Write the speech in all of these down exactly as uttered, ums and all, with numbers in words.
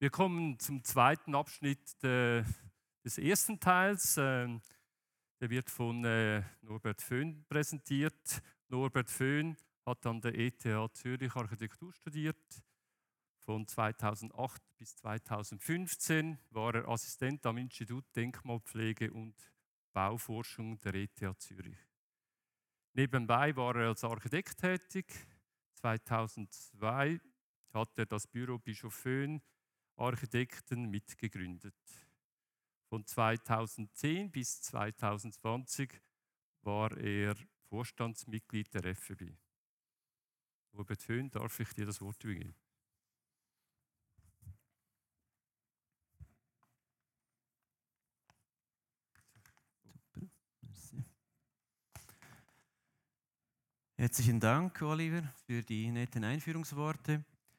Wir kommen zum zweiten Abschnitt de, des ersten Teils. Ähm, der wird von äh, Norbert Föhn präsentiert. Norbert Föhn hat an der E T H Zürich Architektur studiert. Von zweitausendacht bis zweitausendfünfzehn war er Assistent am Institut Denkmalpflege und Bauforschung der E T H Zürich. Nebenbei war er als Architekt tätig. zweitausendzwei hat er das Büro Bischof Föhn Architekten mitgegründet. Von zweitausendzehn bis zweitausendzwanzig war er Vorstandsmitglied der F E B. Norbert Föhn, darf ich dir das Wort übergeben? Super, merci. Herzlichen Dank, Oliver, für die netten Einführungsworte.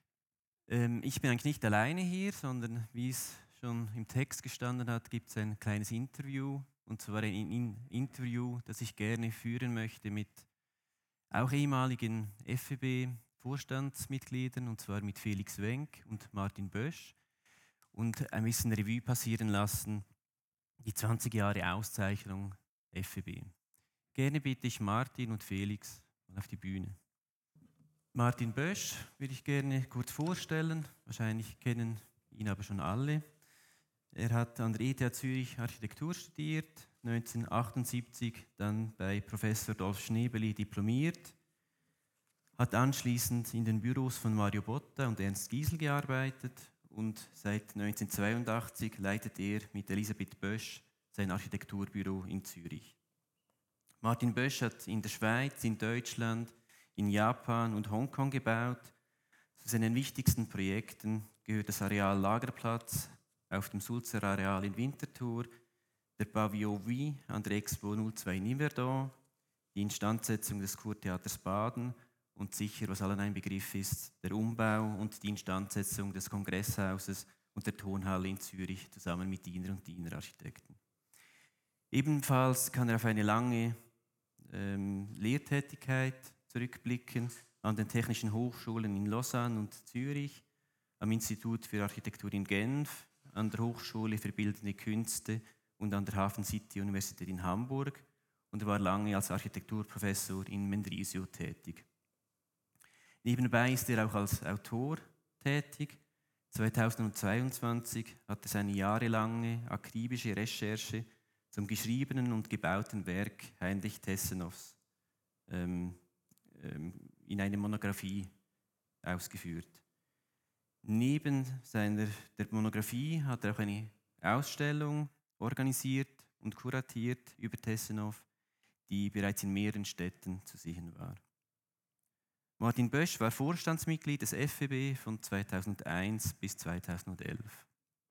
Ähm, ich bin eigentlich nicht alleine hier, sondern wie es schon im Text gestanden hat, gibt es ein kleines Interview, und zwar ein In Interview, das ich gerne führen möchte mit auch ehemaligen F E B-Vorstandsmitgliedern, und zwar mit Felix Wenck und Martin Bösch, und ein bisschen Revue passieren lassen, die zwanzig Jahre Auszeichnung F E B. Gerne bitte ich Martin und Felix mal auf die Bühne. Martin Bösch würde ich gerne kurz vorstellen. Wahrscheinlich kennen ihn aber schon alle. Er hat an der E T H Zürich Architektur studiert, neunzehnhundertachtundsiebzig dann bei Professor Dolf Schnebeli diplomiert, hat anschließend in den Büros von Mario Botta und Ernst Giesel gearbeitet und seit neunzehnhundertzweiundachtzig leitet er mit Elisabeth Bösch sein Architekturbüro in Zürich. Martin Bösch hat in der Schweiz, in Deutschland, in Japan und Hongkong gebaut. Zu seinen wichtigsten Projekten gehört das Areal Lagerplatz auf dem Sulzer Areal in Winterthur, der Pavillon Vie an der Expo null zwei in Yverdon, die Instandsetzung des Kurtheaters Baden und sicher, was allen ein Begriff ist, der Umbau und die Instandsetzung des Kongresshauses und der Tonhalle in Zürich zusammen mit Diener und Dienerarchitekten. Ebenfalls kann er auf eine lange ähm, Lehrtätigkeit zurückblicken an den technischen Hochschulen in Lausanne und Zürich, am Institut für Architektur in Genf, an der Hochschule für Bildende Künste und an der Hafen City Universität in Hamburg, und er war lange als Architekturprofessor in Mendrisio tätig. Nebenbei ist er auch als Autor tätig. zweitausendzweiundzwanzig hat er seine jahrelange akribische Recherche zum geschriebenen und gebauten Werk Heinrich Tessenows ähm, ähm, in eine Monographie ausgeführt. Neben seiner der Monographie hat er auch eine Ausstellung organisiert und kuratiert über Tessenow, die bereits in mehreren Städten zu sehen war. Martin Bösch war Vorstandsmitglied des F E B von zweitausendeins bis zweitausendelf.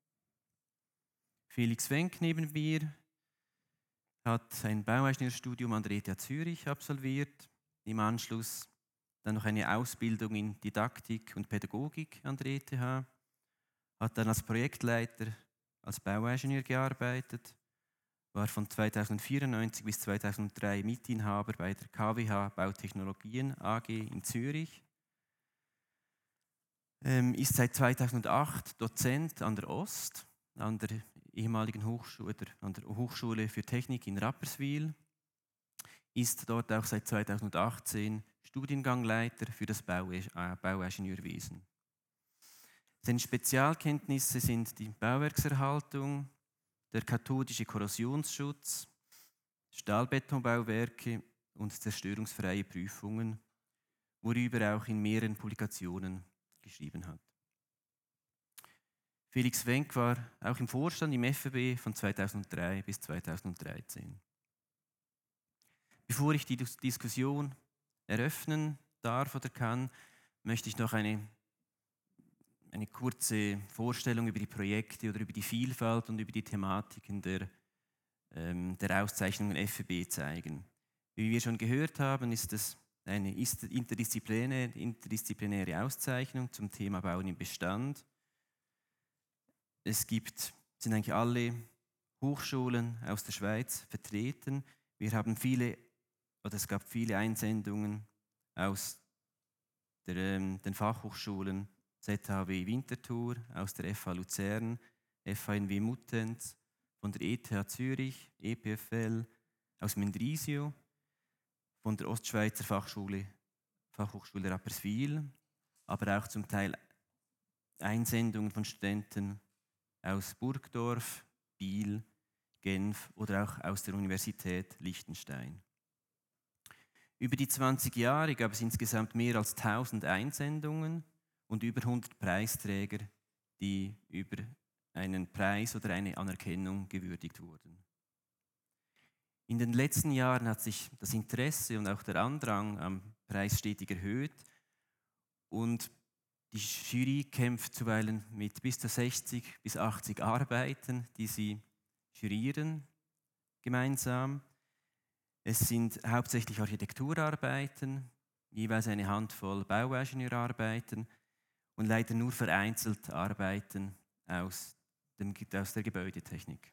Felix Wenck neben mir hat ein Bauingenieurstudium an der E T H Zürich absolviert, im Anschluss dann noch eine Ausbildung in Didaktik und Pädagogik an der E T H, hat dann als Projektleiter als Bauingenieur gearbeitet, war von zweitausendvierundneunzig bis zweitausenddrei Mitinhaber bei der K W H Bautechnologien A G in Zürich, ähm, ist seit zweitausendacht Dozent an der Ost, an der ehemaligen Hochschule, an der Hochschule für Technik in Rapperswil, ist dort auch seit zweitausendachtzehn Studiengangleiter für das Bau, äh, Bauingenieurwesen. Seine Spezialkenntnisse sind die Bauwerkserhaltung, der kathodische Korrosionsschutz, Stahlbetonbauwerke und zerstörungsfreie Prüfungen, worüber er auch in mehreren Publikationen geschrieben hat. Felix Wenck war auch im Vorstand im F E B von zweitausenddrei bis zweitausenddreizehn. Bevor ich die Diskussion eröffnen darf oder kann, möchte ich noch eine, eine kurze Vorstellung über die Projekte oder über die Vielfalt und über die Thematiken der, ähm, der Auszeichnungen F E B zeigen. Wie wir schon gehört haben, ist es eine interdisziplinäre, interdisziplinäre Auszeichnung zum Thema Bauen im Bestand. Es gibt, sind eigentlich alle Hochschulen aus der Schweiz vertreten. Wir haben viele, oder es gab viele Einsendungen aus der, ähm, den Fachhochschulen Z H W Winterthur, aus der F H Luzern, F H N W Muttenz, von der E T H Zürich, E P F L, aus Mendrisio, von der Ostschweizer Fachschule, Fachhochschule Rapperswil, aber auch zum Teil Einsendungen von Studenten aus Burgdorf, Biel, Genf oder auch aus der Universität Liechtenstein. Über die zwanzig Jahre gab es insgesamt mehr als tausend Einsendungen und über hundert Preisträger, die über einen Preis oder eine Anerkennung gewürdigt wurden. In den letzten Jahren hat sich das Interesse und auch der Andrang am Preis stetig erhöht und die Jury kämpft zuweilen mit bis zu sechzig bis achtzig Arbeiten, die sie jurieren gemeinsam. Es sind hauptsächlich Architekturarbeiten, jeweils eine Handvoll Bauingenieurarbeiten und leider nur vereinzelt Arbeiten aus, dem, aus der Gebäudetechnik.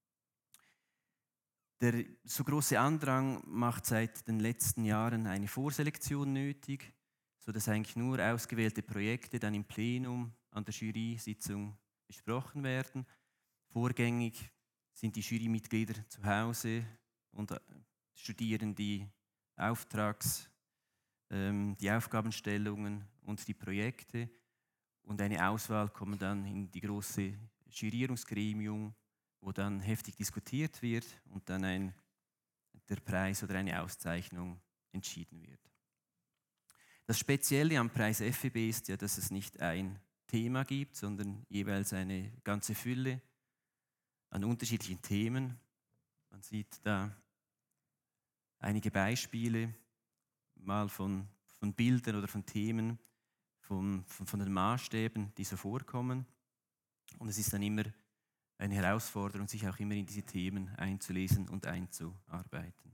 Der so große Andrang macht seit den letzten Jahren eine Vorselektion nötig, sodass eigentlich nur ausgewählte Projekte dann im Plenum an der Jury-Sitzung besprochen werden. Vorgängig sind die Jurymitglieder zu Hause und studieren die Auftrags, ähm, die Aufgabenstellungen und die Projekte und eine Auswahl kommt dann in die große Jurierungsgremium, wo dann heftig diskutiert wird und dann ein, der Preis oder eine Auszeichnung entschieden wird. Das Spezielle am Preis F E B ist ja, dass es nicht ein Thema gibt, sondern jeweils eine ganze Fülle an unterschiedlichen Themen. Man sieht da einige Beispiele mal von, von Bildern oder von Themen, von, von, von den Maßstäben, die so vorkommen. Und es ist dann immer eine Herausforderung, sich auch immer in diese Themen einzulesen und einzuarbeiten.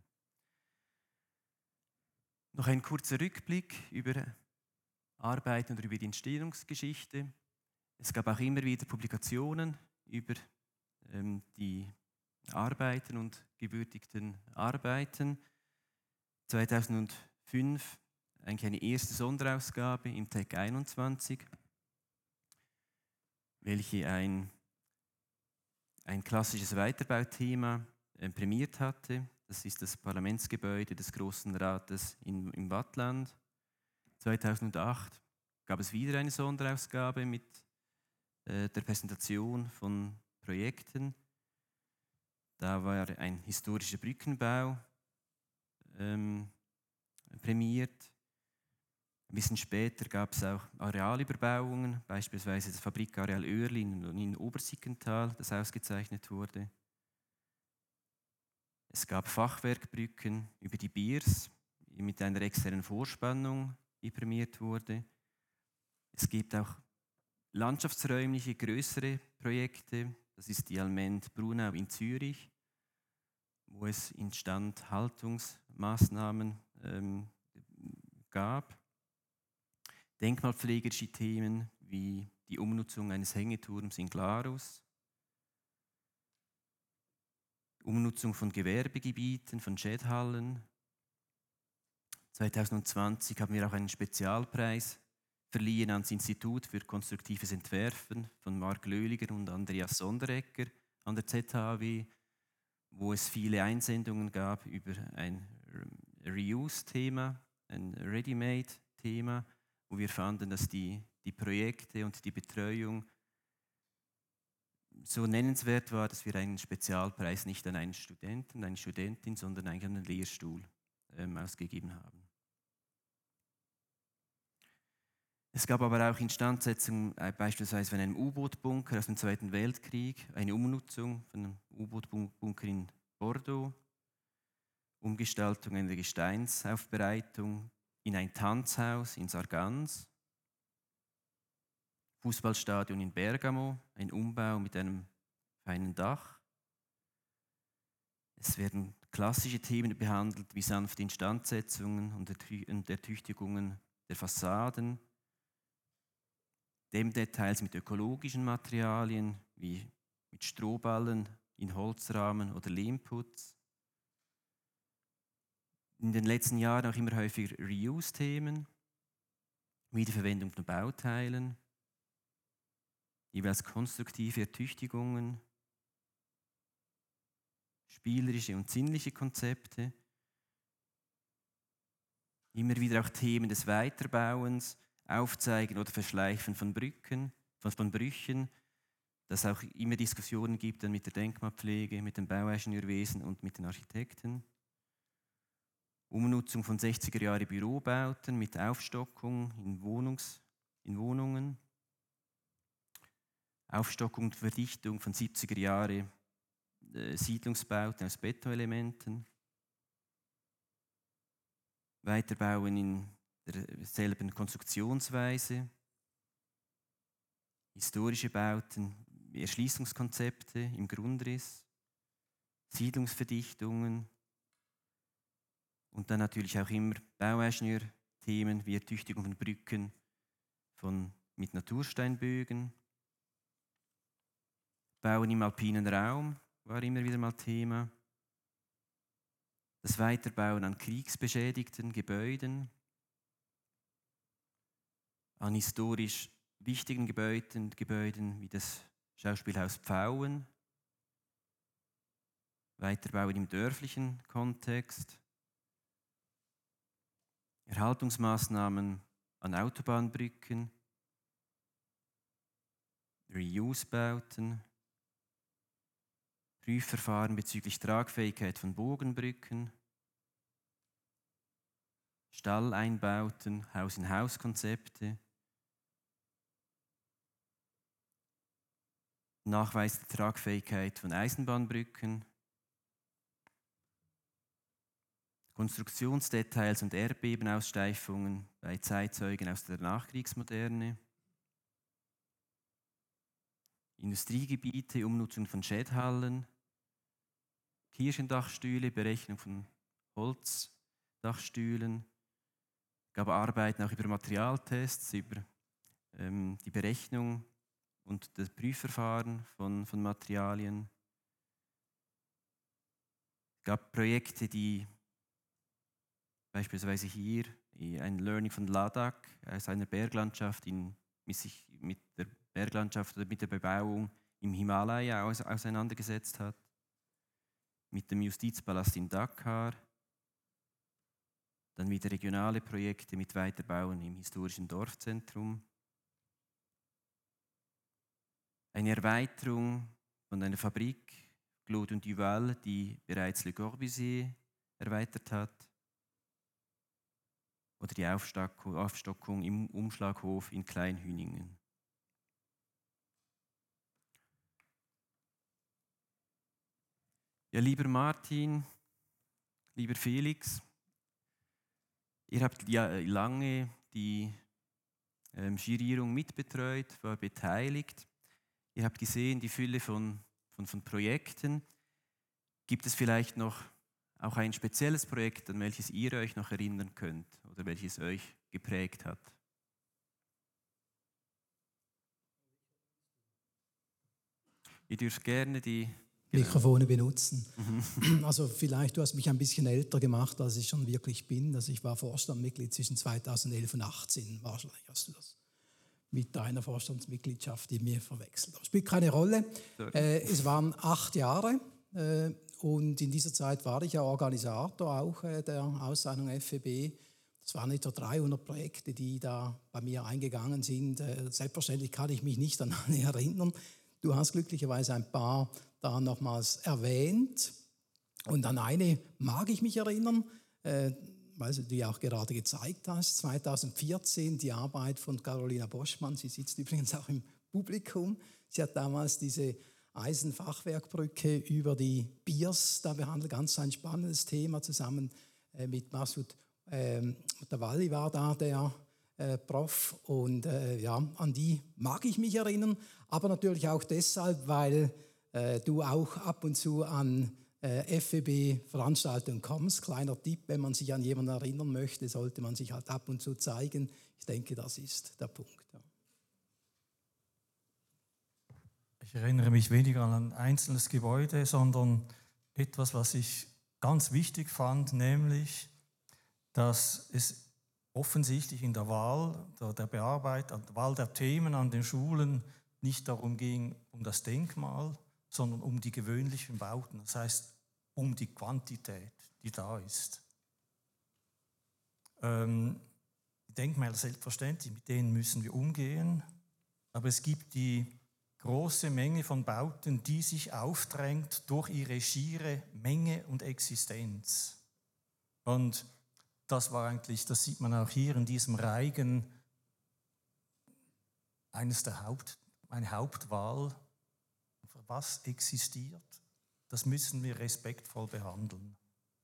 Noch ein kurzer Rückblick über Arbeiten und über die Entstehungsgeschichte. Es gab auch immer wieder Publikationen über ähm, die Arbeiten und gewürdigten Arbeiten. zweitausendfünf eigentlich eine erste Sonderausgabe im T E C einundzwanzig, welche ein, ein klassisches Weiterbauthema äh, prämiert hatte. Das ist das Parlamentsgebäude des Grossen Rates in, im Waadtland. zweitausendacht gab es wieder eine Sonderausgabe mit äh, der Präsentation von Projekten. Da war ein historischer Brückenbau ähm, prämiert. Ein bisschen später gab es auch Arealüberbauungen, beispielsweise das Fabrikareal Oerli in, in Obersickenthal, das ausgezeichnet wurde. Es gab Fachwerkbrücken über die Biers mit einer externen Vorspannung, die prämiert wurde. Es gibt auch landschaftsräumliche, größere Projekte. Das ist die Allmend Brunau in Zürich, wo es Instandhaltungsmaßnahmen ähm, gab. Denkmalpflegerische Themen wie die Umnutzung eines Hängeturms in Glarus, Umnutzung von Gewerbegebieten, von Schädhallen. zweitausendzwanzig haben wir auch einen Spezialpreis verliehen ans Institut für konstruktives Entwerfen von Marc Löhliger und Andreas Sonderegger an der Z H W, wo es viele Einsendungen gab über ein Reuse-Thema, ein Ready-Made-Thema, wo wir fanden, dass die, die Projekte und die Betreuung so nennenswert war, dass wir einen Spezialpreis nicht an einen Studenten, eine Studentin, sondern eigentlich an einen Lehrstuhl ähm, ausgegeben haben. Es gab aber auch Instandsetzungen, äh, beispielsweise von einem U-Boot-Bunker aus dem Zweiten Weltkrieg, eine Umnutzung von einem U-Boot-Bunker in Bordeaux, Umgestaltung einer Gesteinsaufbereitung in ein Tanzhaus in Sargans, Fußballstadion in Bergamo, ein Umbau mit einem feinen Dach. Es werden klassische Themen behandelt wie sanfte Instandsetzungen und Ertüchtigungen der Fassaden, Dämmdetails mit ökologischen Materialien wie mit Strohballen in Holzrahmen oder Lehmputz. In den letzten Jahren auch immer häufiger Reuse-Themen, Wiederverwendung von Bauteilen, jeweils konstruktive Ertüchtigungen, spielerische und sinnliche Konzepte, immer wieder auch Themen des Weiterbauens, Aufzeigen oder Verschleifen von Brücken, von, von Brüchen, dass es auch immer Diskussionen gibt dann mit der Denkmalpflege, mit dem Bauingenieurwesen und mit den Architekten. Umnutzung von sechziger Jahre Bürobauten mit Aufstockung in, Wohnungs, in Wohnungen. Aufstockung und Verdichtung von siebziger Jahre äh, Siedlungsbauten aus Betonelementen. Weiterbauen in derselben Konstruktionsweise. Historische Bauten, Erschließungskonzepte im Grundriss. Siedlungsverdichtungen. Und dann natürlich auch immer Bauingenieurthemen wie Ertüchtigung von Brücken von, mit Natursteinbögen. Bauen im alpinen Raum war immer wieder mal Thema. Das Weiterbauen an kriegsbeschädigten Gebäuden, an historisch wichtigen Gebäuden, Gebäuden wie das Schauspielhaus Pfauen. Weiterbauen im dörflichen Kontext. Erhaltungsmaßnahmen an Autobahnbrücken, Reuse-Bauten, Prüfverfahren bezüglich Tragfähigkeit von Bogenbrücken, Stalleinbauten, Haus-in-Haus-Konzepte, Nachweis der Tragfähigkeit von Eisenbahnbrücken, Konstruktionsdetails und Erdbebenaussteifungen bei Zeitzeugen aus der Nachkriegsmoderne, Industriegebiete, Umnutzung von Schädhallen, Kirchendachstühle, Berechnung von Holzdachstühlen, gab Arbeiten auch über Materialtests, über ähm, die Berechnung und das Prüfverfahren von, von Materialien. Es gab Projekte, die beispielsweise hier ein Learning von Ladakh aus einer Berglandschaft, in, mit sich mit der Berglandschaft oder mit der Bebauung im Himalaya aus, auseinandergesetzt hat, mit dem Justizpalast in Dakar, dann wieder regionale Projekte mit Weiterbauen im historischen Dorfzentrum, eine Erweiterung von einer Fabrik, Claude und Duval, die bereits Le Corbusier erweitert hat, oder die Aufstockung im Umschlaghof in Kleinhüningen. Ja, lieber Martin, lieber Felix, ihr habt ja lange die ähm, Girierung mitbetreut, war beteiligt. Ihr habt gesehen, die Fülle von, von, von Projekten. Gibt es vielleicht noch auch ein spezielles Projekt, an welches ihr euch noch erinnern könnt oder welches euch geprägt hat? Ihr dürft gerne die Mikrofone benutzen. Mhm. Also vielleicht, du hast mich ein bisschen älter gemacht, als ich schon wirklich bin. Also ich war Vorstandsmitglied zwischen zweitausendelf und achtzehn. Wahrscheinlich hast du das mit deiner Vorstandsmitgliedschaft in mir verwechselt. Aber spielt keine Rolle. Äh, es waren acht Jahre äh, und in dieser Zeit war ich ja Organisator auch äh, der Auszeichnung F E B. Das waren etwa dreihundert Projekte, die da bei mir eingegangen sind. Äh, selbstverständlich kann ich mich nicht an alle erinnern. Du hast glücklicherweise ein paar da nochmals erwähnt. Und an eine mag ich mich erinnern, äh, weil du die auch gerade gezeigt hast, zweitausendvierzehn, die Arbeit von Carolina Boschmann. Sie sitzt übrigens auch im Publikum. Sie hat damals diese Eisenfachwerkbrücke über die Biers da behandelt. Ganz ein spannendes Thema, zusammen äh, mit Masud äh, Tavalli war da der Äh, Prof. Und äh, ja, an die mag ich mich erinnern, aber natürlich auch deshalb, weil äh, du auch ab und zu an äh, F E B-Veranstaltungen kommst. Kleiner Tipp, wenn man sich an jemanden erinnern möchte, sollte man sich halt ab und zu zeigen. Ich denke, das ist der Punkt. Ja. Ich erinnere mich weniger an ein einzelnes Gebäude, sondern etwas, was ich ganz wichtig fand, nämlich, dass es offensichtlich in der Wahl der, der Bearbeitung, der Wahl der Themen an den Schulen nicht darum ging, um das Denkmal, sondern um die gewöhnlichen Bauten, das heißt um die Quantität, die da ist. Ähm, die Denkmäler selbstverständlich, mit denen müssen wir umgehen, aber es gibt die große Menge von Bauten, die sich aufdrängt durch ihre schiere Menge und Existenz. Und das war eigentlich, das sieht man auch hier in diesem Reigen, eines der Haupt, eine Hauptwahl, was existiert, das müssen wir respektvoll behandeln.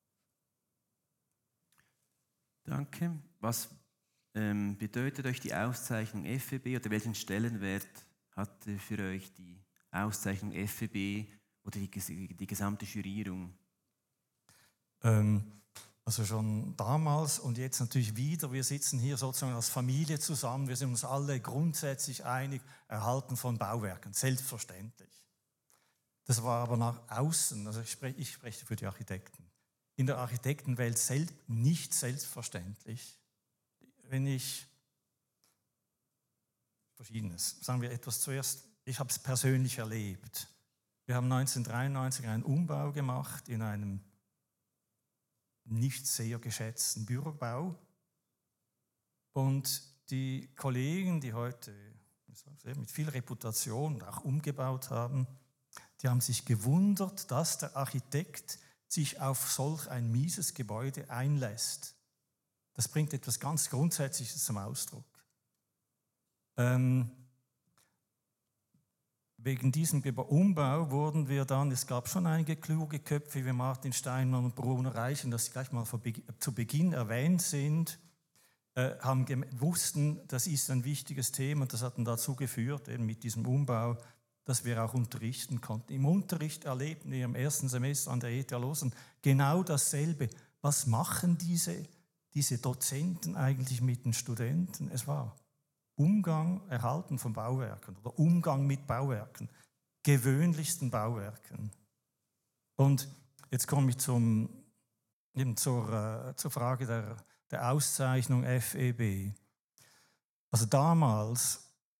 Danke. Was ähm, bedeutet euch die Auszeichnung F E B oder welchen Stellenwert hatte für euch die Auszeichnung F E B oder die, die gesamte Jurierung? Ähm, also schon damals und jetzt natürlich wieder, wir sitzen hier sozusagen als Familie zusammen, wir sind uns alle grundsätzlich einig, Erhalten von Bauwerken, selbstverständlich. Das war aber nach außen, also ich spreche, ich spreche für die Architekten, in der Architektenwelt selbst nicht selbstverständlich. Wenn ich, verschiedenes, sagen wir etwas zuerst, ich habe es persönlich erlebt. Wir haben neunzehnhundertdreiundneunzig einen Umbau gemacht in einem nicht sehr geschätzten Bürobau und die Kollegen, die heute mit viel Reputation auch umgebaut haben, die haben sich gewundert, dass der Architekt sich auf solch ein mieses Gebäude einlässt. Das bringt etwas ganz Grundsätzliches zum Ausdruck. Ähm, wegen diesem Umbau wurden wir dann, es gab schon einige kluge Köpfe wie Martin Steinmann und Bruno Reichen, dass sie gleich mal zu Beginn erwähnt sind, äh, haben wussten, das ist ein wichtiges Thema und das hat dann dazu geführt, eben mit diesem Umbau, dass wir auch unterrichten konnten. Im Unterricht erlebten wir im ersten Semester an der E T H Lausanne genau dasselbe. Was machen diese, diese Dozenten eigentlich mit den Studenten? Es war Umgang, Erhalten von Bauwerken oder Umgang mit Bauwerken, gewöhnlichsten Bauwerken. Und jetzt komme ich zum, eben zur, äh, zur Frage der, der Auszeichnung F E B. Also damals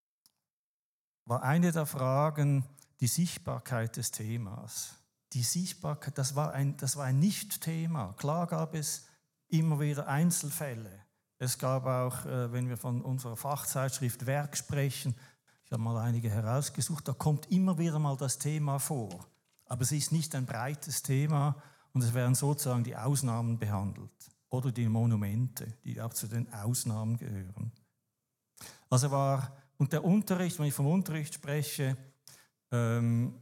war eine der Fragen die Sichtbarkeit des Themas. Die Sichtbarkeit, das war ein, das war ein Nicht-Thema. Klar gab es immer wieder Einzelfälle. Es gab auch, wenn wir von unserer Fachzeitschrift Werk sprechen, ich habe mal einige herausgesucht, da kommt immer wieder mal das Thema vor. Aber es ist nicht ein breites Thema und es werden sozusagen die Ausnahmen behandelt oder die Monumente, die auch zu den Ausnahmen gehören. Also war Und der Unterricht, wenn ich vom Unterricht spreche, ähm,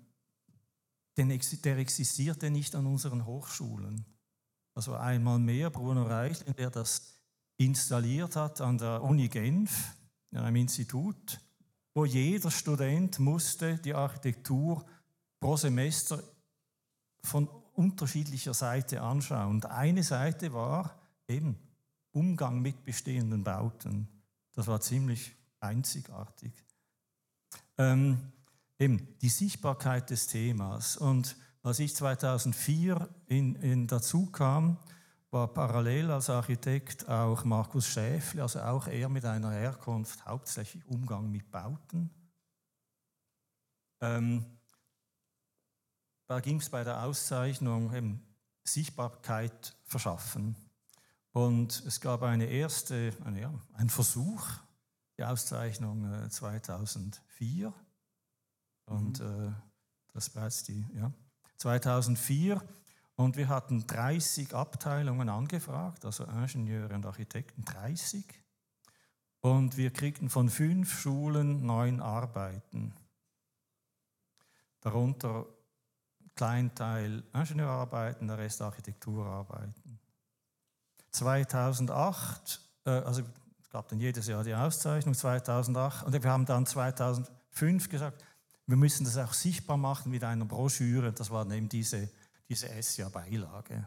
der existierte nicht an unseren Hochschulen. Also einmal mehr Bruno Reichling, der das installiert hat an der Uni Genf, in einem Institut, wo jeder Student musste die Architektur pro Semester von unterschiedlicher Seite anschauen. Und eine Seite war eben Umgang mit bestehenden Bauten. Das war ziemlich einzigartig. Ähm, eben die Sichtbarkeit des Themas. Und als ich zweitausendvier in, in dazu kam, war parallel als Architekt auch Markus Schäfli, also auch er mit einer Herkunft hauptsächlich Umgang mit Bauten. Ähm, da ging es bei der Auszeichnung eben Sichtbarkeit verschaffen. Und es gab eine erste, eine, ja, einen Versuch, die Auszeichnung äh, zweitausendvier. Und mhm. äh, das war jetzt die, ja, zweitausendvier. Und wir hatten dreißig Abteilungen angefragt, also Ingenieure und Architekten, dreißig. Und wir kriegten von fünf Schulen neun Arbeiten. Darunter ein kleiner Teil Ingenieurarbeiten, der Rest Architekturarbeiten. zweitausendacht, äh, also es gab dann jedes Jahr die Auszeichnung, zweitausendacht, und wir haben dann zweitausendfünf gesagt, wir müssen das auch sichtbar machen mit einer Broschüre. Das war dann eben diese, diese S J A-Beilage.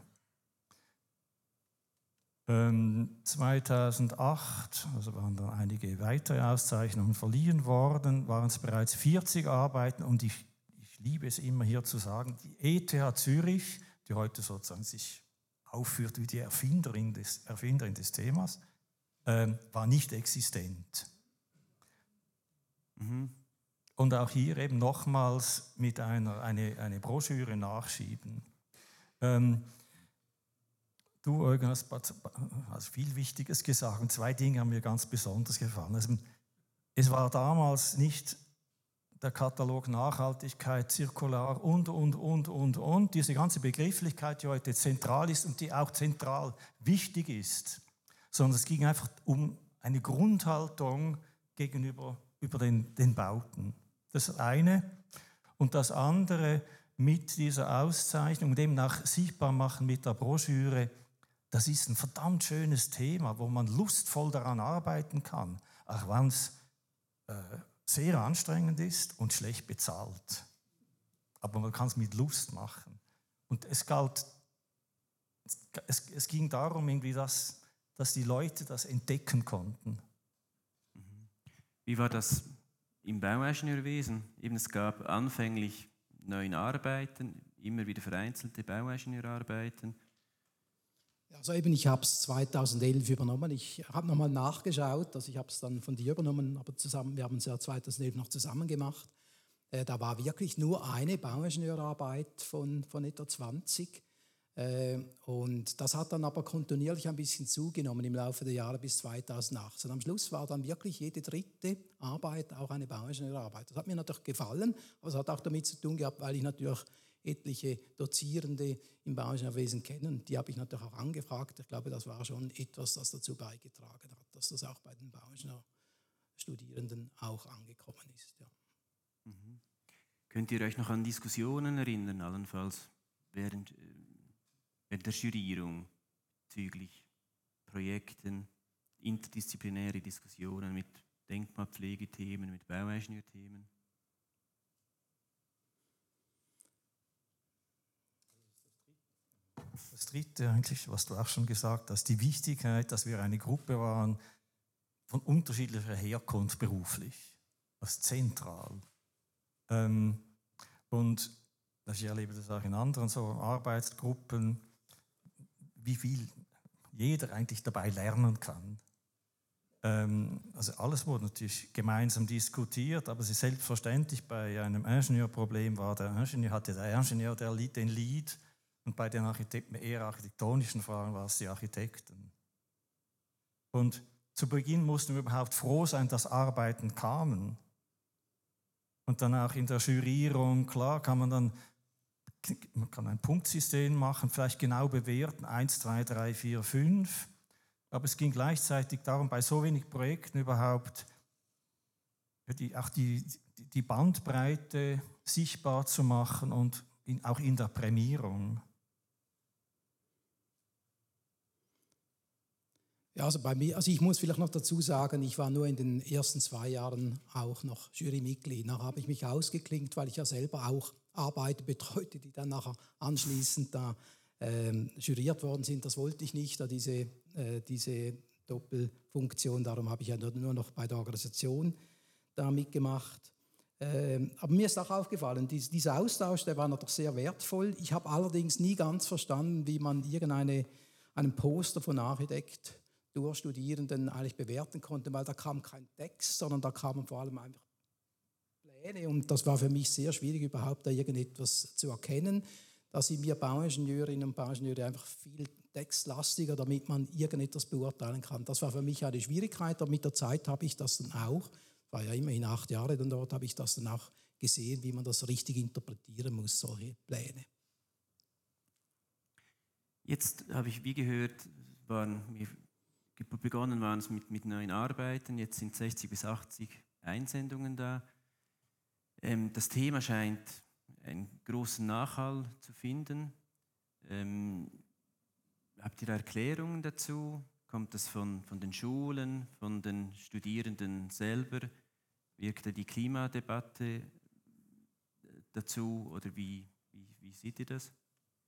Ähm, zweitausendacht, also waren dann einige weitere Auszeichnungen verliehen worden, waren es bereits vierzig Arbeiten und ich, ich liebe es immer hier zu sagen, die E T H Zürich, die heute sozusagen sich aufführt wie die Erfinderin des, Erfinderin des Themas, ähm, war nicht existent. Mhm. und auch hier eben nochmals mit einer eine, eine Broschüre nachschieben. Ähm, du, Eugen, hast also viel Wichtiges gesagt und zwei Dinge haben mir ganz besonders gefallen. Also, es war damals nicht der Katalog Nachhaltigkeit, zirkular und, und, und, und, und. Diese ganze Begrifflichkeit, die heute zentral ist und die auch zentral wichtig ist, sondern es ging einfach um eine Grundhaltung gegenüber über den, den Bauten. Das eine. Und das andere, mit dieser Auszeichnung, dem nach sichtbar machen mit der Broschüre, das ist ein verdammt schönes Thema, wo man lustvoll daran arbeiten kann, auch wenn es äh, sehr anstrengend ist und schlecht bezahlt. Aber man kann es mit Lust machen. Und es galt, es, es ging darum, irgendwie, dass, dass die Leute das entdecken konnten. Wie war das im Bauingenieurwesen? Eben, es gab anfänglich neue Arbeiten, immer wieder vereinzelte Bauingenieurarbeiten. Also eben, ich habe es zweitausendelf übernommen. Ich habe nochmal nachgeschaut, also ich habe es dann von dir übernommen, aber zusammen, wir haben es ja zweitausendelf noch zusammen gemacht. Äh, da war wirklich nur eine Bauingenieurarbeit von, von etwa zwanzig. Äh, und das hat dann aber kontinuierlich ein bisschen zugenommen im Laufe der Jahre bis zweitausendachtzehn. Am Schluss war dann wirklich jede dritte Arbeit auch eine Bauingenieurarbeit. Das hat mir natürlich gefallen, aber es hat auch damit zu tun gehabt, weil ich natürlich etliche Dozierende im Bauingenieurwesen kennen. Die habe ich natürlich auch angefragt. Ich glaube, das war schon etwas, das dazu beigetragen hat, dass das auch bei den Bauingenieurstudierenden auch angekommen ist. Ja. Mhm. Könnt ihr euch noch an Diskussionen erinnern, allenfalls während, während der Jurierung bezüglich Projekten, interdisziplinäre Diskussionen mit Denkmalpflegethemen, mit Bauingenieurthemen? Das Dritte eigentlich, was du auch schon gesagt hast, die Wichtigkeit, dass wir eine Gruppe waren von unterschiedlicher Herkunft beruflich. Das ist zentral. Ähm, und ich erlebe das auch in anderen so Arbeitsgruppen, wie viel jeder eigentlich dabei lernen kann. Ähm, also alles wurde natürlich gemeinsam diskutiert, aber es ist selbstverständlich, bei einem Ingenieurproblem war der Ingenieur, hatte der Ingenieur der, den Lead. Und bei den Architekten, eher architektonischen Fragen war es die Architekten. Und zu Beginn mussten wir überhaupt froh sein, dass Arbeiten kamen. Und dann auch in der Jurierung, klar, kann man dann man kann ein Punktsystem machen, vielleicht genau bewerten, eins, zwei, drei, vier, fünf. Aber es ging gleichzeitig darum, bei so wenig Projekten überhaupt die, auch die, die Bandbreite sichtbar zu machen und in, auch in der Prämierung. Ja, also bei mir, also ich muss vielleicht noch dazu sagen, ich war nur in den ersten zwei Jahren auch noch Jurymitglied. Nachher habe ich mich ausgeklinkt, weil ich ja selber auch Arbeiten betreute, die dann nachher anschließend da ähm, juriert worden sind. Das wollte ich nicht, da diese, äh, diese Doppelfunktion. Darum habe ich ja nur noch bei der Organisation da mitgemacht. Ähm, aber mir ist auch aufgefallen, dies, dieser Austausch, der war natürlich sehr wertvoll. Ich habe allerdings nie ganz verstanden, wie man irgendeine einen Poster von Architekt durch Studierenden eigentlich bewerten konnte, weil da kam kein Text, sondern da kamen vor allem einfach Pläne und das war für mich sehr schwierig, überhaupt da irgendetwas zu erkennen. Da sind wir Bauingenieurinnen und Bauingenieure einfach viel textlastiger, damit man irgendetwas beurteilen kann. Das war für mich eine Schwierigkeit, aber mit der Zeit habe ich das dann auch, war ja immerhin acht Jahre dann dort, habe ich das dann auch gesehen, wie man das richtig interpretieren muss, solche Pläne. Jetzt habe ich, wie gehört, waren wir begonnen waren es mit, mit neuen Arbeiten, jetzt sind sechzig bis achtzig Einsendungen da. Ähm, das Thema scheint einen großen Nachhall zu finden. Ähm, habt ihr Erklärungen dazu? Kommt das von, von den Schulen, von den Studierenden selber? Wirkt da die Klimadebatte dazu oder wie, wie, wie seht ihr das?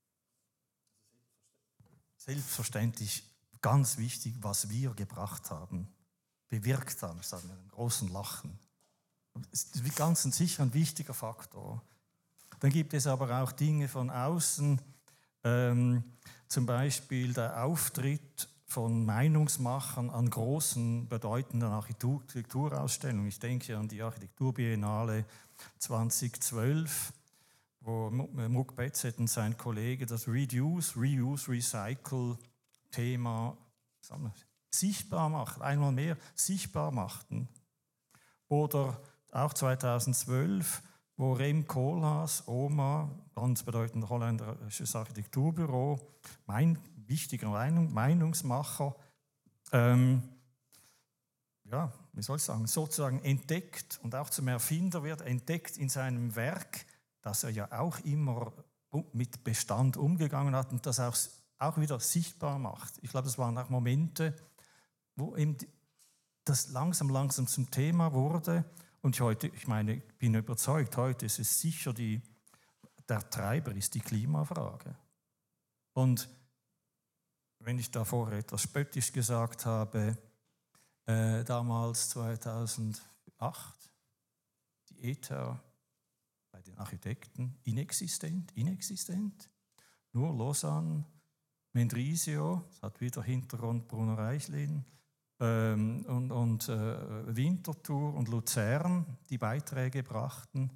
Selbstverständlich ganz wichtig, was wir gebracht haben, bewirkt haben, ich sage mit einem großen Lachen. Das ist ganz sicher ein wichtiger Faktor. Dann gibt es aber auch Dinge von außen, ähm, zum Beispiel der Auftritt von Meinungsmachern an großen, bedeutenden Architekturausstellungen. Ich denke an die Architekturbiennale zweitausendzwölf, wo Muk Betzet und sein Kollege das Reduce, Reuse, Recycle-Thema sichtbar machten, einmal mehr sichtbar machten. Oder auch zweitausendzwölf, wo Rem Koolhaas, O M A, ganz bedeutend holländisches Architekturbüro, mein wichtiger Meinung, Meinungsmacher, ähm, ja, wie soll ich sagen, sozusagen entdeckt und auch zum Erfinder wird, entdeckt in seinem Werk, dass er ja auch immer mit Bestand umgegangen hat und das auch, auch wieder sichtbar macht. Ich glaube, das waren auch Momente, wo eben das langsam, langsam zum Thema wurde. Und heute, ich meine, ich bin überzeugt, heute ist es sicher, die, der Treiber ist die Klimafrage. Und wenn ich da vorher etwas spöttisch gesagt habe, äh, damals zweitausendacht, die E T H bei den Architekten inexistent, inexistent, nur Lausanne, Mendrisio, das hat wieder Hintergrund Bruno Reichlin, ähm, und, und äh, Winterthur und Luzern, die Beiträge brachten.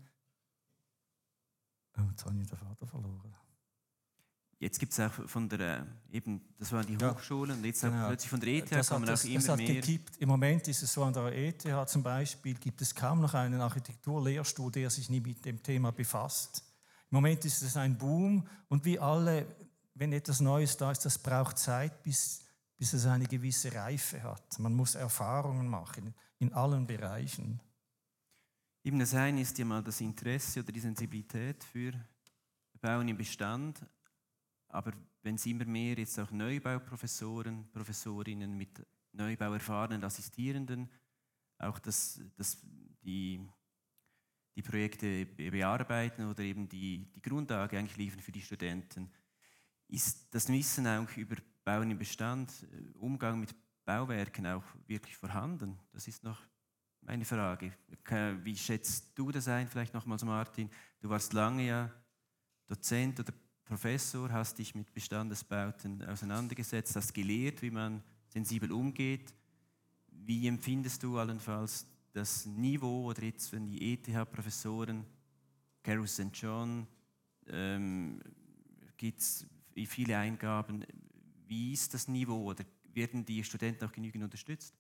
Oh, jetzt habe ich den Vater verloren. Jetzt gibt es auch von der, eben, das waren die Ja, Hochschulen, und jetzt genau. auch plötzlich von der E T H Das kommen hat, das, auch immer das hat mehr. gekippt. Im Moment ist es so, an der E T H zum Beispiel gibt es kaum noch einen Architekturlehrstuhl, der sich nie mit dem Thema befasst. Im Moment ist es ein Boom und wie alle, wenn etwas Neues da ist, das braucht Zeit, bis, bis es eine gewisse Reife hat. Man muss Erfahrungen machen in allen Bereichen. Eben das eine ist ja mal das Interesse oder die Sensibilität für Bauen im Bestand. Aber wenn es immer mehr jetzt auch Neubauprofessoren, Professorinnen mit neubauerfahrenen Assistierenden, auch das, das, die, die Projekte bearbeiten oder eben die, die Grundlage eigentlich liefern für die Studenten, ist das Wissen auch über Bauen im Bestand, Umgang mit Bauwerken auch wirklich vorhanden? Das ist noch meine Frage. Wie schätzt du das ein? Vielleicht nochmals, Martin. Du warst lange ja Dozent oder Professor, hast dich mit Bestandesbauten auseinandergesetzt, hast gelehrt, wie man sensibel umgeht. Wie empfindest du allenfalls das Niveau oder jetzt, wenn die E T H-Professoren, Carew Sankt John, ähm, gibt es viele Eingaben, wie ist das Niveau oder werden die Studenten auch genügend unterstützt?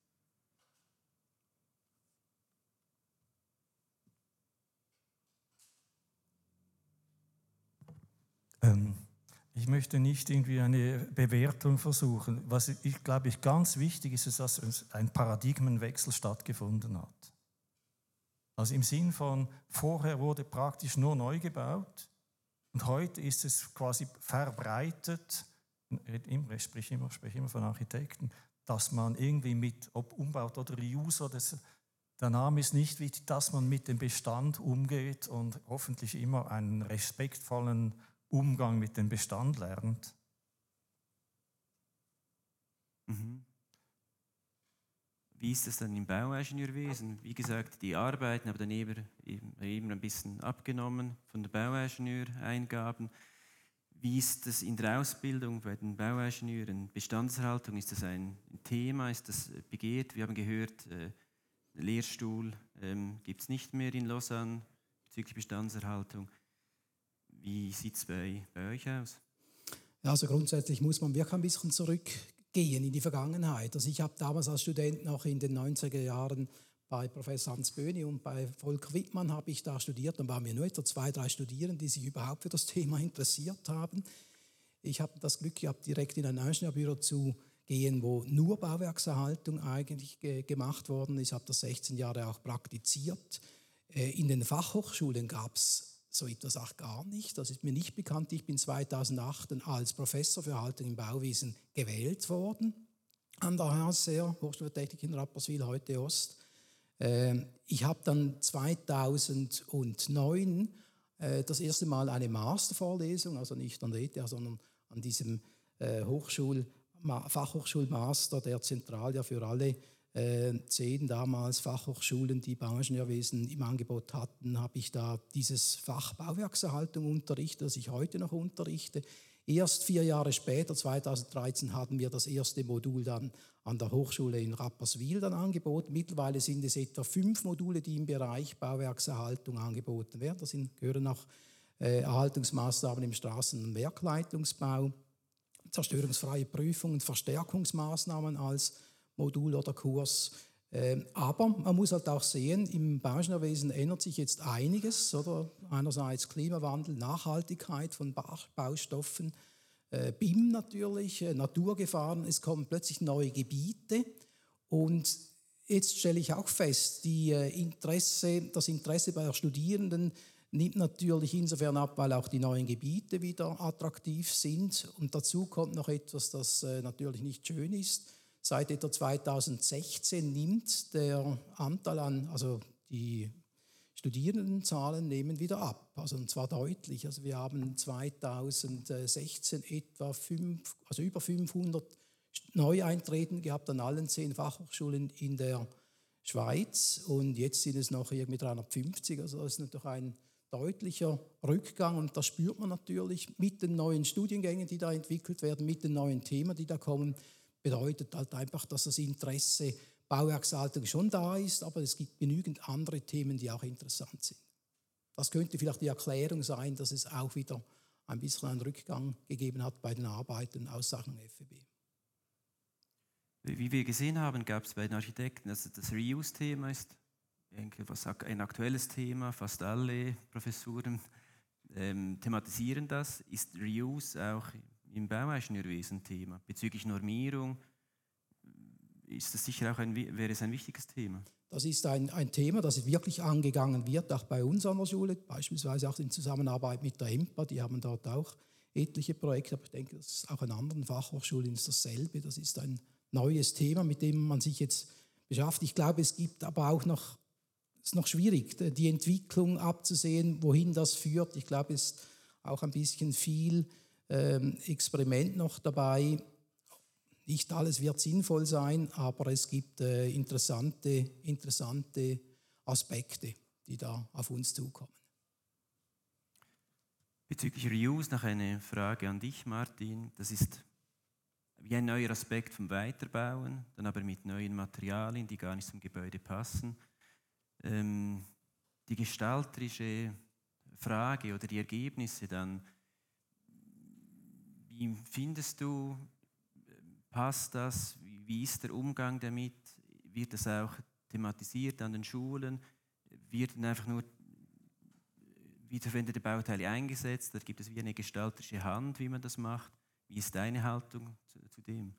Ähm, ich möchte nicht irgendwie eine Bewertung versuchen. Was ich glaube, ich ganz wichtig ist, ist, dass ein Paradigmenwechsel stattgefunden hat. Also im Sinn von, vorher wurde praktisch nur neu gebaut und heute ist es quasi verbreitet, ich spreche immer, spreche immer von Architekten, dass man irgendwie mit, ob umbaut oder Reuse, das, der Name ist nicht wichtig, dass man mit dem Bestand umgeht und hoffentlich immer einen respektvollen Umgang mit dem Bestand lernt. Mhm. Wie ist das dann im Bauingenieurwesen? Wie gesagt, die Arbeiten haben dann eben, eben ein bisschen abgenommen von den Bauingenieureingaben. Wie ist das in der Ausbildung bei den Bauingenieuren? Bestandserhaltung, ist das ein Thema? Ist das begehrt? Wir haben gehört, äh, Lehrstuhl ähm, gibt es nicht mehr in Lausanne bezüglich Bestandserhaltung. Wie sieht es bei, bei euch aus? Ja, also grundsätzlich muss man wirklich ein bisschen zurückgehen in die Vergangenheit. Also ich habe damals als Student noch in den neunziger Jahren bei Professor Hans Böhni und bei Volker Wittmann habe ich da studiert. Dann waren wir nur etwa zwei, drei Studierende, die sich überhaupt für das Thema interessiert haben. Ich habe das Glück gehabt, direkt in ein Ingenieurbüro zu gehen, wo nur Bauwerkserhaltung eigentlich ge- gemacht worden ist. Ich habe das sechzehn Jahre auch praktiziert. Äh, in den Fachhochschulen gab es so etwas auch gar nicht. Das ist mir nicht bekannt. Ich bin zweitausendacht als Professor für Erhaltung im Bauwesen gewählt worden an der H S R, Hochschule für Technik in Rapperswil, heute Ost. Ich habe dann zweitausendneun das erste Mal eine Mastervorlesung, also nicht an der E T H, sondern an diesem Hochschul, Fachhochschulmaster, der zentral ja für alle zehn damals Fachhochschulen, die Bauingenieurwesen im Angebot hatten, habe ich da dieses Fach Bauwerkserhaltung unterrichtet, das ich heute noch unterrichte. Erst vier Jahre später, zweitausenddreizehn, hatten wir das erste Modul dann an der Hochschule in Rapperswil dann angeboten. Mittlerweile sind es etwa fünf Module, die im Bereich Bauwerkserhaltung angeboten werden. Da sind, gehören auch äh, Erhaltungsmaßnahmen im Straßen- und Werkleitungsbau, zerstörungsfreie Prüfungen, Verstärkungsmaßnahmen als Modul oder Kurs. Ähm, aber man muss halt auch sehen, im Bauingenieurwesen ändert sich jetzt einiges. Oder? Einerseits Klimawandel, Nachhaltigkeit von ba Baustoffen, äh, B I M natürlich, äh, Naturgefahren, es kommen plötzlich neue Gebiete. Und jetzt stelle ich auch fest, die, äh, Interesse, das Interesse bei den Studierenden nimmt natürlich insofern ab, weil auch die neuen Gebiete wieder attraktiv sind. Und dazu kommt noch etwas, das äh, natürlich nicht schön ist. Seit etwa zweitausendsechzehn nimmt der Anteil an, also die Studierendenzahlen nehmen wieder ab, also und zwar deutlich. Also wir haben zweitausendsechzehn etwa fünf, also über fünfhundert Neueintreten gehabt an allen zehn Fachhochschulen in der Schweiz und jetzt sind es noch irgendwie dreihundertfünfzig, also das ist natürlich ein deutlicher Rückgang und das spürt man natürlich mit den neuen Studiengängen, die da entwickelt werden, mit den neuen Themen, die da kommen. Bedeutet halt einfach, dass das Interesse Bauwerkserhaltung schon da ist, aber es gibt genügend andere Themen, die auch interessant sind. Das könnte vielleicht die Erklärung sein, dass es auch wieder ein bisschen einen Rückgang gegeben hat bei den Arbeiten und Aussagen F E B. Wie wir gesehen haben, gab es bei den Architekten, also das Reuse-Thema ist ein aktuelles Thema, fast alle Professuren ähm, thematisieren das. Ist Reuse auch im Bauingenieurwesen Thema? Bezüglich Normierung ist das sicher auch ein, wäre es ein wichtiges Thema? Das ist ein, ein Thema, das wirklich angegangen wird, auch bei uns an der Schule, beispielsweise auch in Zusammenarbeit mit der E M P A. Die haben dort auch etliche Projekte, aber ich denke, das ist auch an anderen Fachhochschulen ist dasselbe. Das ist ein neues Thema, mit dem man sich jetzt beschäftigt. Ich glaube, es gibt aber auch noch, es ist noch schwierig, die Entwicklung abzusehen, wohin das führt. Ich glaube, es ist auch ein bisschen viel ähm, Experiment noch dabei. Nicht alles wird sinnvoll sein, aber es gibt äh, interessante, interessante Aspekte, die da auf uns zukommen. Bezüglich Reuse noch eine Frage an dich, Martin. Das ist wie ein neuer Aspekt vom Weiterbauen, dann aber mit neuen Materialien, die gar nicht zum Gebäude passen. Ähm, die gestalterische Frage oder die Ergebnisse dann, wie findest du, passt das, wie ist der Umgang damit, wird das auch thematisiert an den Schulen, wird einfach nur wiederverwendete Bauteile eingesetzt, da gibt es wie eine gestalterische Hand, wie man das macht. Wie ist deine Haltung zu, zu dem?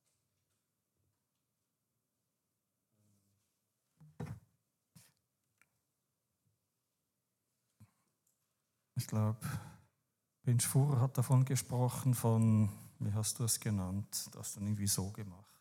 Ich glaube, Benj Fuhrer hat davon gesprochen, von, wie hast du es genannt, das dann irgendwie so gemacht.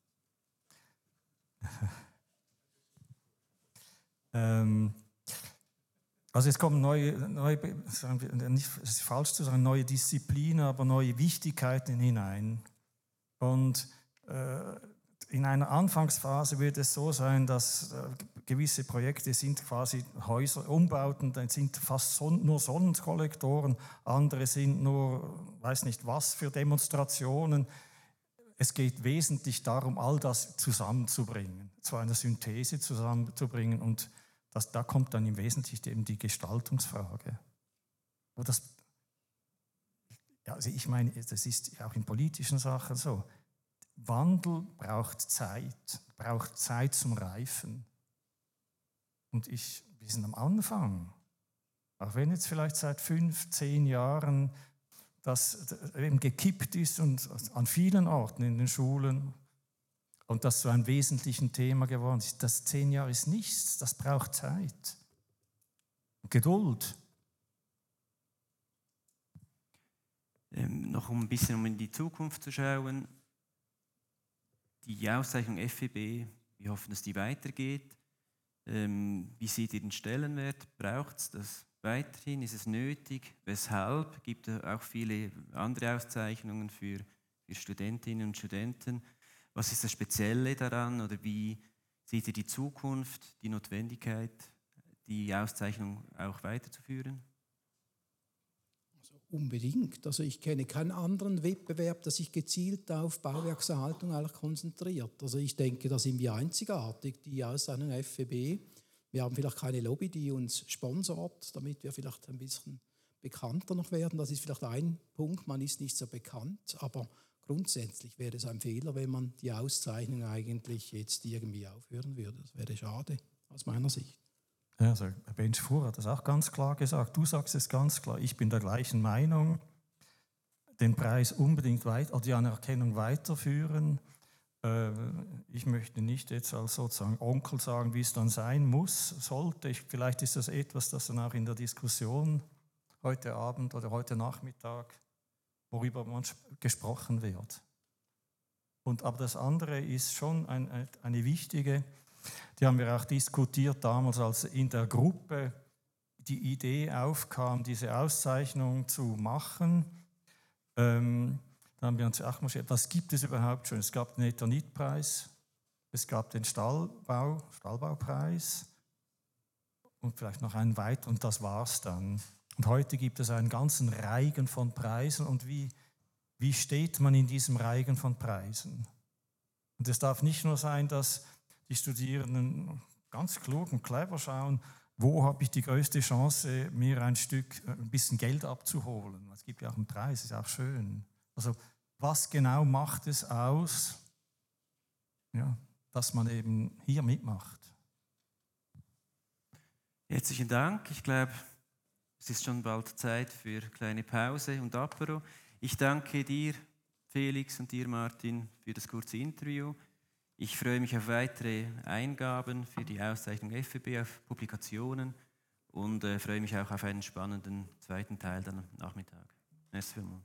ähm, also es kommen neue, neue sagen wir, nicht, es ist falsch zu sagen, neue Disziplinen, aber neue Wichtigkeiten hinein. Und äh, in einer Anfangsphase wird es so sein, dass äh, gewisse Projekte sind quasi Häuser, Umbauten, dann sind fast son nur Sonnenkollektoren, andere sind nur, weiß nicht was für Demonstrationen. Es geht wesentlich darum, all das zusammenzubringen, zu einer Synthese zusammenzubringen und das, da kommt dann im Wesentlichen eben die Gestaltungsfrage. Aber das, ja, also ich meine, das ist auch in politischen Sachen so. Wandel braucht Zeit, braucht Zeit zum Reifen. Und ich, wir sind am Anfang. Auch wenn jetzt vielleicht seit fünf, zehn Jahren das eben gekippt ist und an vielen Orten in den Schulen und das zu einem wesentlichen Thema geworden ist. Das zehn Jahre ist nichts, das braucht Zeit. Geduld. Ähm, noch um ein bisschen um in die Zukunft zu schauen. Die Auszeichnung F E B, wir hoffen, dass die weitergeht. Ähm, wie seht ihr den Stellenwert? Braucht es das weiterhin? Ist es nötig? Weshalb? Gibt es auch viele andere Auszeichnungen für, für Studentinnen und Studenten? Was ist das Spezielle daran oder wie seht ihr die Zukunft, die Notwendigkeit, die Auszeichnung auch weiterzuführen? Also unbedingt. Also ich kenne keinen anderen Wettbewerb, der sich gezielt auf Bauwerkserhaltung eigentlich konzentriert. Also ich denke, da sind wir einzigartig, die Auszeichnung F E B. Wir haben vielleicht keine Lobby, die uns sponsort, damit wir vielleicht ein bisschen bekannter noch werden. Das ist vielleicht ein Punkt, man ist nicht so bekannt, aber grundsätzlich wäre es ein Fehler, wenn man die Auszeichnung eigentlich jetzt irgendwie aufhören würde. Das wäre schade, aus meiner Sicht. Ja, also Benj Fuhr hat das auch ganz klar gesagt. Du sagst es ganz klar, ich bin der gleichen Meinung. Den Preis unbedingt weiter, also die Anerkennung weiterführen. Äh, ich möchte nicht jetzt als sozusagen Onkel sagen, wie es dann sein muss, sollte. Ich, vielleicht ist das etwas, das dann auch in der Diskussion heute Abend oder heute Nachmittag, worüber man gesprochen wird. Und, aber das andere ist schon ein, eine wichtige. Die haben wir auch diskutiert damals, als in der Gruppe die Idee aufkam, diese Auszeichnung zu machen. Ähm, da haben wir uns auch mal gesagt, was gibt es überhaupt schon? Es gab den Eternitpreis, es gab den Stahlbau, Stahlbaupreis und vielleicht noch einen weiteren und das war's dann. Und heute gibt es einen ganzen Reigen von Preisen und wie, wie steht man in diesem Reigen von Preisen? Und es darf nicht nur sein, dass die Studierenden ganz klug und clever schauen, wo habe ich die größte Chance, mir ein Stück, ein bisschen Geld abzuholen. Es gibt ja auch einen Preis, ist auch schön. Also was genau macht es aus, ja, dass man eben hier mitmacht? Herzlichen Dank. Ich glaube, es ist schon bald Zeit für eine kleine Pause und Apero. Ich danke dir, Felix, und dir, Martin, für das kurze Interview. Ich freue mich auf weitere Eingaben für die Auszeichnung F E B, auf Publikationen und äh, freue mich auch auf einen spannenden zweiten Teil dann am Nachmittag. Merci vielmals.